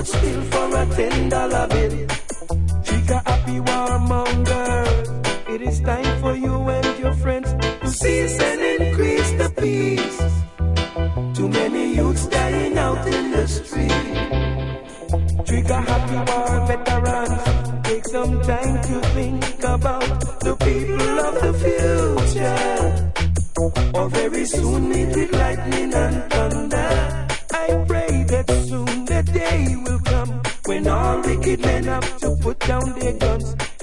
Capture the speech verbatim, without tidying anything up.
would steal for a ten dollar bill. Trigger happy warmonger. It is time for you and your friends to cease and increase the peace. Too many youths dying out in the street. Trigger happy war veterans. Take some time to think about the people of the future. Or very soon meet with lightning and thunder. I pray that soon the day will come when all wicked men have to put down their guns